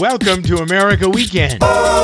Welcome to America Weekend.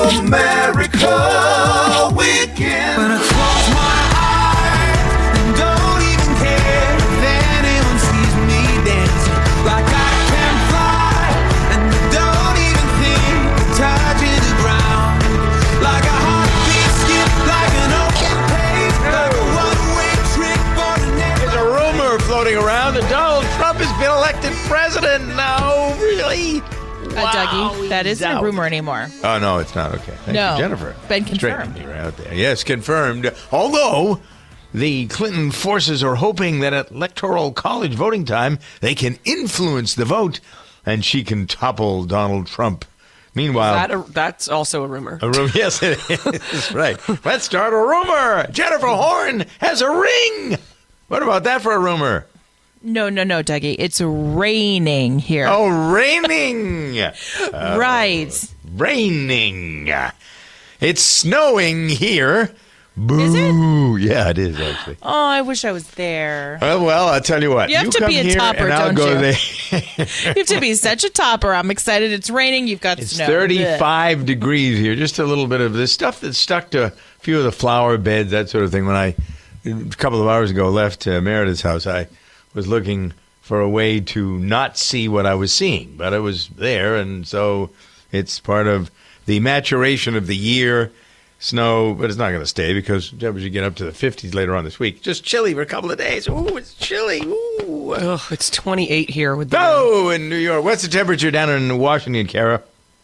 America Weekend. When I close my eyes and don't even care if anyone sees me dancing like I can fly, and I don't even think of touching the ground, like a heartbeat skip, like an ocean pace, like a one-way trip for the next. There's a rumor floating around that Donald Trump has been elected president. No, really? Dougie, that isn't a rumor anymore. Oh, no, it's not. Okay. Thank you, Jennifer. Been confirmed. Straightening me right out there. Yes, confirmed. Although the Clinton forces are hoping that at Electoral College voting time, they can influence the vote and she can topple Donald Trump. Meanwhile, That's also a rumor. a rumor. Yes, it is. Right. Let's start a rumor. Jennifer Horn has a ring. What about that for a rumor? No, Dougie. It's raining here. Oh, raining. Right. Raining. It's snowing here. Boo. Is it? Yeah, it is, actually. Oh, I wish I was there. Well, I'll tell you what. You have to come be a here topper, and I'll don't go you? there. You have to be such a topper. I'm excited. It's raining. You've got It's snow. 35 degrees here. Just a little bit of this stuff that's stuck to a few of the flower beds, that sort of thing. When I, a couple of hours ago, left Meredith's house, I was looking for a way to not see what I was seeing, but it was there, and so it's part of the maturation of the year. Snow, but it's not going to stay because temperatures get up to the 50s later on this week. Just chilly for a couple of days. Ooh, it's chilly. Ooh. Ugh, it's 28 here with the Oh, in New York. What's the temperature down in Washington, Kara?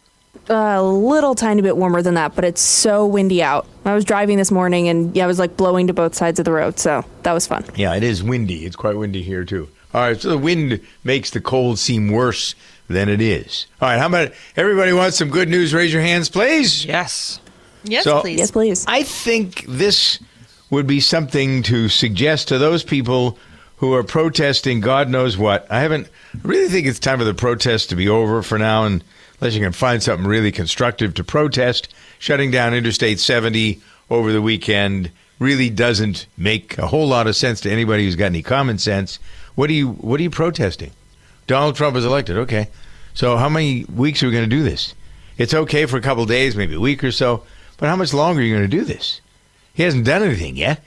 A little tiny bit warmer than that, but it's so windy out. I was driving this morning and I was like blowing to both sides of the road, so that was fun. Yeah, it is windy. It's quite windy here, too. All right, so the wind makes the cold seem worse than it is. All right, how about everybody wants some good news? Raise your hands, please. Yes. Yes, So- please. Yes, please. I think this would be something to suggest to those people who are protesting God knows what. I really think it's time for the protests to be over for now, and unless you can find something really constructive to protest. Shutting down Interstate 70 over the weekend really doesn't make a whole lot of sense to anybody who's got any common sense. What are you protesting? Donald Trump is elected. Okay. So how many weeks are we going to do this? It's okay for a couple of days, maybe a week or so, but how much longer are you going to do this? He hasn't done anything yet.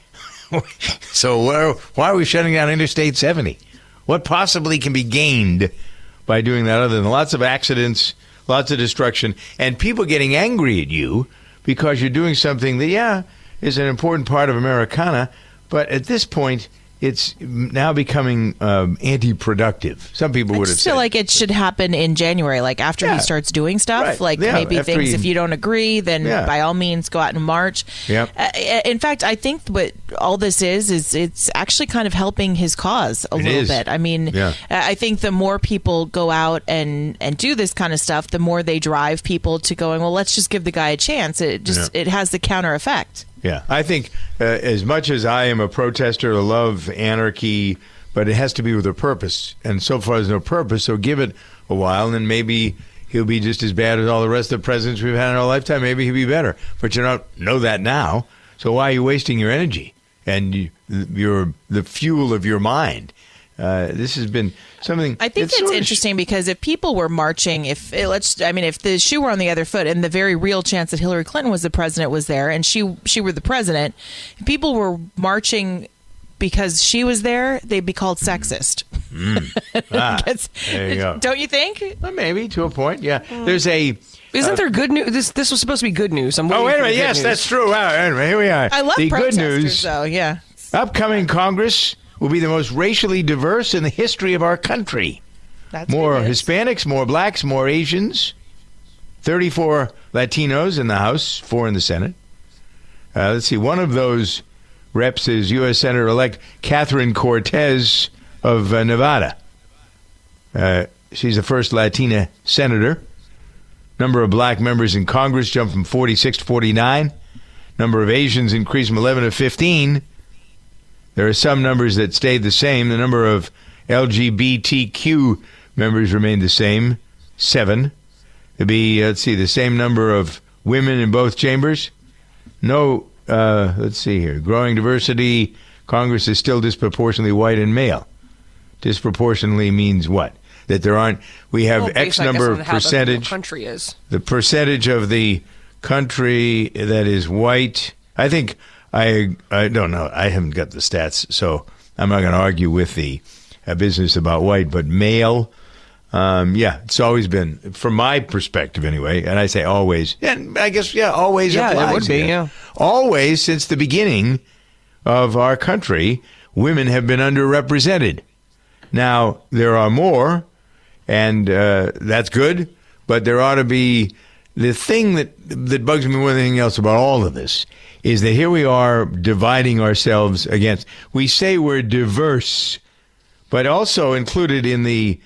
So why are we shutting down Interstate 70? What possibly can be gained by doing that other than lots of accidents, lots of destruction, and people getting angry at you because you're doing something that, is an important part of Americana, but at this point, it's now becoming anti-productive. Some people I would have just said. feel like it should happen in January, like after Yeah. he starts doing stuff. Right. Like Yeah, maybe after things, he- if you don't agree, then Yeah. by all means go out and march. Yep. In fact, I think what all this is it's actually kind of helping his cause a It little is. bit. I mean, Yeah. I think the more people go out and do this kind of stuff, the more they drive people to going, well, let's just give the guy a chance. It has the counter effect. Yeah, I think as much as I am a protester, I love anarchy, but it has to be with a purpose. And so far, there's no purpose, so give it a while, and then maybe he'll be just as bad as all the rest of the presidents we've had in our lifetime. Maybe he'll be better. But you don't know that now, so why are you wasting your energy and the fuel of your mind? This has been something. I think it's sort of interesting because if people were marching, if the shoe were on the other foot, and the very real chance that Hillary Clinton was the president was there, and she were the president, if people were marching because she was there, they'd be called sexist. there you go. Don't you think? Well, maybe to a point. Yeah, there's a. Isn't there good news? This was supposed to be good news. Oh, wait a minute. Yes, news. that's true. Wow, anyway, here we are. I love the good protesters, news. though. Yeah. Upcoming Congress will be the most racially diverse in the history of our country. That's More good news. Hispanics, more blacks, more Asians. 34 Latinos in the House, 4 in the Senate. Let's see. One of those reps is U.S. Senator-elect Catherine Cortez of Nevada. She's the first Latina senator. Number of black members in Congress jumped from 46 to 49. Number of Asians increased from 11 to 15. There are some numbers that stayed the same. The number of LGBTQ members remained the same, 7. It'd be, the same number of women in both chambers. No, let's see here. Growing diversity. Congress is still disproportionately white and male. Disproportionately means what? that there aren't. We have Well, X based, I guess, number on of how the percentage. country is. The percentage of the country that is white. I think I don't know. I haven't got the stats, so I'm not going to argue with the business about white, but male. Yeah, it's always been, from my perspective anyway, and I say always, and I guess, always Yeah, applies. it would be, here. yeah. Always, since the beginning of our country, women have been underrepresented. Now, there are more, and that's good, but there ought to be, the thing that bugs me more than anything else about all of this is that here we are dividing ourselves against, we say we're diverse, but also included in the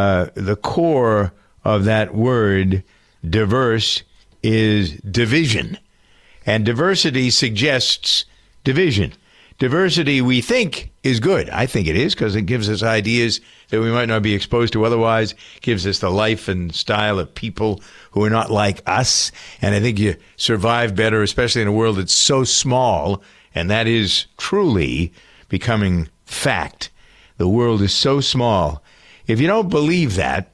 core of that word, diverse, is division. And diversity suggests division. Diversity, we think, is good. I think it is, because it gives us ideas that we might not be exposed to otherwise, gives us the life and style of people who are not like us. And I think you survive better, especially in a world that's so small, and that is truly becoming fact. The world is so small. If you don't believe that,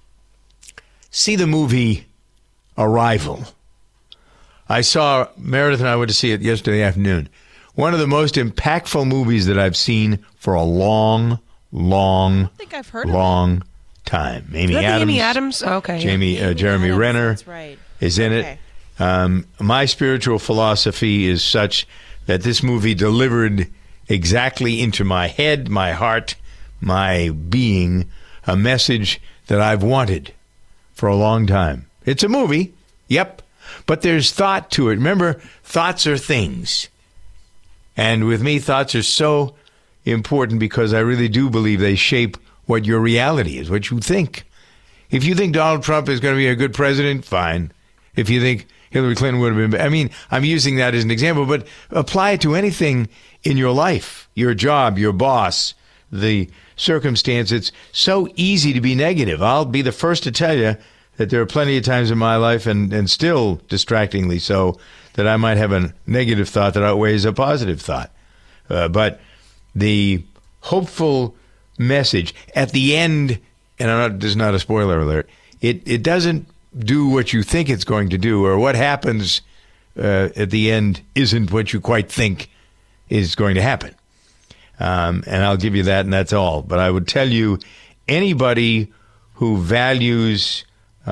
see the movie Arrival. I saw, Meredith and I went to see it yesterday afternoon. One of the most impactful movies that I've seen for a long think I've heard of long time. Amy Is that Adams. the Amy Adams? Okay. Jeremy Adams, Renner that's right. is in Okay. it. My spiritual philosophy is such that this movie delivered exactly into my head, my heart, my being, a message that I've wanted for a long time. It's a movie, yep, but there's thought to it. Remember, thoughts are things. And with me, thoughts are so important because I really do believe they shape what your reality is, what you think. If you think Donald Trump is going to be a good president, fine. If you think Hillary Clinton would have been, I mean, I'm using that as an example, but apply it to anything in your life, your job, your boss, the circumstance. It's so easy to be negative. I'll be the first to tell you that there are plenty of times in my life, and still distractingly so, that I might have a negative thought that outweighs a positive thought. But the hopeful message at the end, and this is not a spoiler alert, it doesn't do what you think it's going to do, or what happens at the end isn't what you quite think is going to happen. And I'll give you that, and that's all. But I would tell you, anybody who values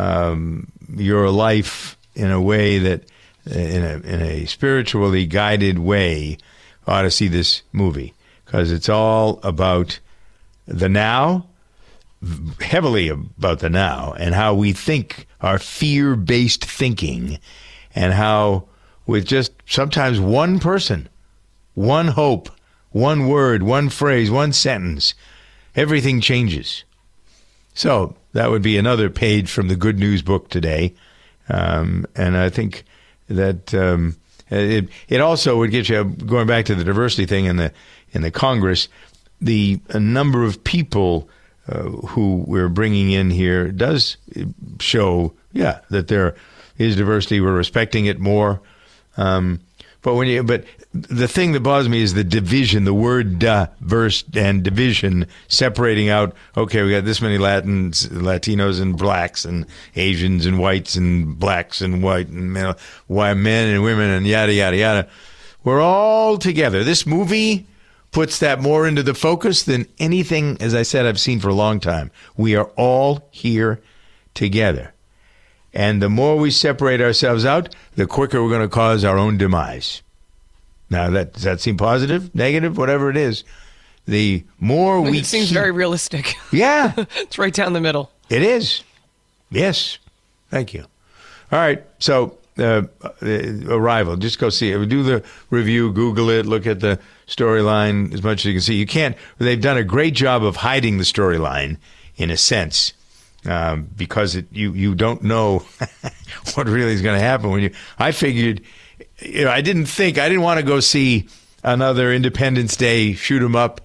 your life in a way that, in a spiritually guided way, ought to see this movie, because it's all about the now, heavily about the now, and how we think, our fear-based thinking, and how with just sometimes one person, one hope, one word, one phrase, one sentence, everything changes. So that would be another page from the Good News book today. And I think that it also would get you, going back to the diversity thing in the Congress, the number of people who we're bringing in here does show, that there is diversity. We're respecting it more. But the thing that bothers me is the division, the word diverse and division, separating out, okay, we got this many Latinos and blacks and Asians and whites and blacks and white and men and women and yada, yada, yada. We're all together. This movie puts that more into the focus than anything, as I said, I've seen for a long time. We are all here together. And the more we separate ourselves out, the quicker we're going to cause our own demise. Now, does that seem positive, negative, whatever it is? The more we... It seems very realistic. Yeah. It's right down the middle. It is. Yes. Thank you. All right. So, Arrival. Just go see it. Do the review, Google it, look at the storyline as much as you can see. You can't... They've done a great job of hiding the storyline, in a sense. Because you don't know what really is going to happen. I figured, I didn't want to go see another Independence Day shoot 'em up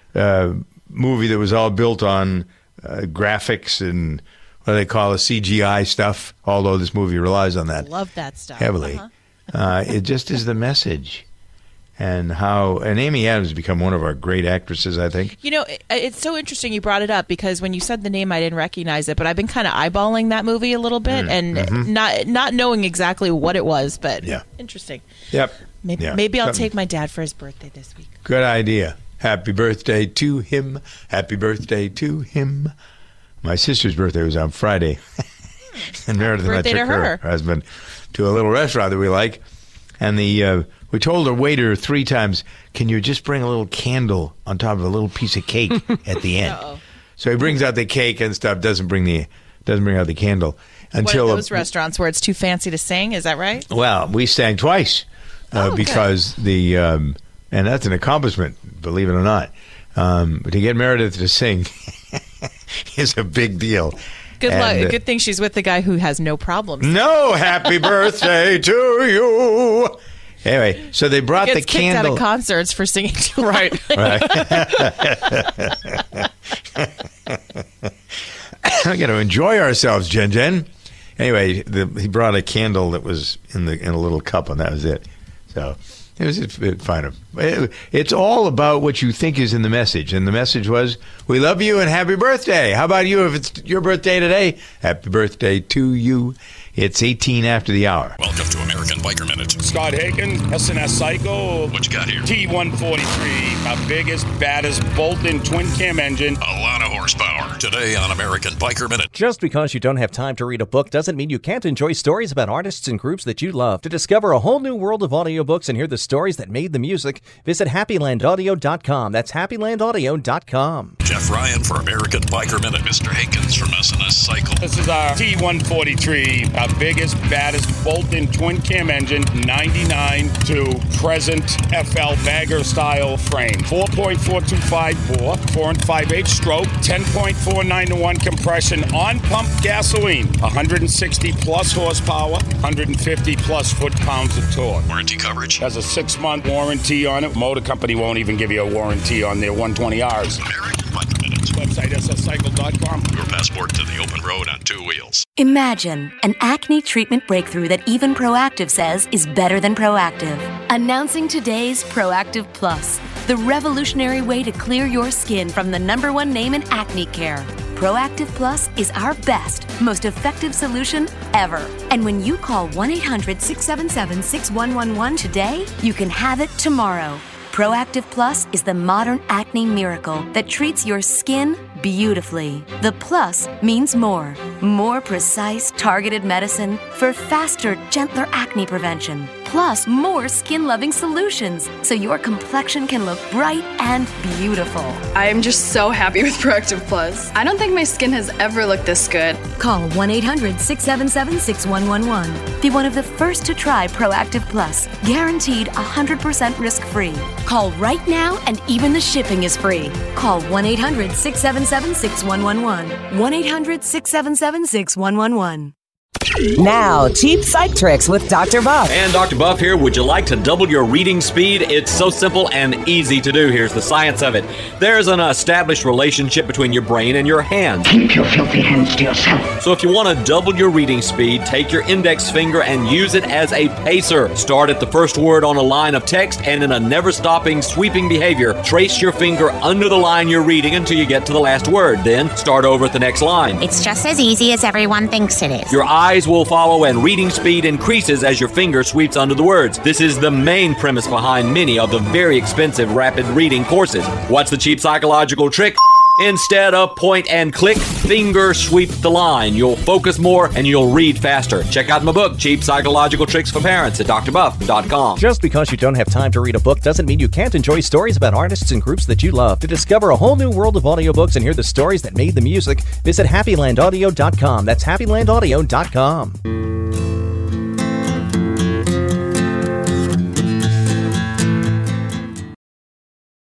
movie that was all built on graphics and what they call a CGI stuff. Although this movie relies on that, Love that stuff. heavily. It just is the message, and Amy Adams has become one of our great actresses, I think. You know, it's so interesting you brought it up because when you said the name, I didn't recognize it, but I've been kind of eyeballing that movie a little bit and not knowing exactly what it was, but interesting. Yep. Maybe I'll take my dad for his birthday this week. Good idea. Happy birthday to him. Happy birthday to him. My sister's birthday was on Friday. And Meredith and I took her husband to a little restaurant that we like. And we told the waiter 3 times, can you just bring a little candle on top of a little piece of cake at the end? Uh-oh. So he brings out the cake and stuff, doesn't bring out the candle. Until one of those restaurants where it's too fancy to sing, is that right? Well, we sang twice because and that's an accomplishment, believe it or not. But to get Meredith to sing is a big deal. Good luck. Good thing she's with the guy who has no problems. No, happy birthday to you. Anyway, so they brought the candle. Kicked out of concerts for singing too loud. Right. We got to enjoy ourselves, Jen. Anyway, he brought a candle that was in a little cup, and that was it. So it was fine. It's all about what you think is in the message, and the message was, "We love you and happy birthday." How about you? If it's your birthday today, happy birthday to you. It's 18 after the hour. Welcome to American Biker Minute. Scott Hagen, S&S Cycle. What you got here? T143, our biggest, baddest bolt-in twin-cam engine. A lot of horsepower. Today on American Biker Minute. Just because you don't have time to read a book doesn't mean you can't enjoy stories about artists and groups that you love. To discover a whole new world of audiobooks and hear the stories that made the music, visit HappyLandAudio.com. That's HappyLandAudio.com. Jeff Ryan for American Biker Minute. Mr. Hankins from S&S Cycle. This is our T143, our biggest, baddest bolt-in twin-cam engine, 99 to present FL bagger style frame. 4.425 bore, 4 5/8 stroke, 10.49 to 1 compression on pump gasoline, 160 plus horsepower, 150 plus foot-pounds of torque. Warranty coverage. Has a 6-month warranty on it. Motor company won't even give you a warranty on their 120Rs. American Biker Minute. Website sscycle.com. Your passport to the open road on 2 wheels. Imagine an acne treatment breakthrough that even Proactive says is better than Proactive. Announcing today's Proactive Plus, the revolutionary way to clear your skin from the #1 name in acne care. Proactive Plus is our best, most effective solution ever. And when you call 1-800-677-6111 today, you can have it tomorrow. Proactive Plus is the modern acne miracle that treats your skin beautifully. The plus means more. More precise, targeted medicine for faster, gentler acne prevention. Plus, more skin-loving solutions so your complexion can look bright and beautiful. I am just so happy with Proactive Plus. I don't think my skin has ever looked this good. Call 1-800-677-6111. Be one of the first to try Proactive Plus. Guaranteed 100% risk-free. Call right now and even the shipping is free. Call 1-800-677-6111. 1-800-677-6111. Now, cheap psych tricks with Dr. Buff. And Dr. Buff here. Would you like to double your reading speed? It's so simple and easy to do. Here's the science of it. There's an established relationship between your brain and your hands. Keep your filthy hands to yourself. So if you want to double your reading speed, take your index finger and use it as a pacer. Start at the first word on a line of text and in a never-stopping, sweeping behavior, trace your finger under the line you're reading until you get to the last word. Then start over at the next line. It's just as easy as everyone thinks it is. Your eyes will follow and reading speed increases as your finger sweeps under the words. This is the main premise behind many of the very expensive rapid reading courses. What's the cheap psychological trick? Instead of point and click, finger sweep the line. You'll focus more and you'll read faster. Check out my book, Cheap Psychological Tricks for Parents, at drbuff.com. Just because you don't have time to read a book doesn't mean you can't enjoy stories about artists and groups that you love. To discover a whole new world of audiobooks and hear the stories that made the music, visit HappyLandAudio.com. That's HappyLandAudio.com.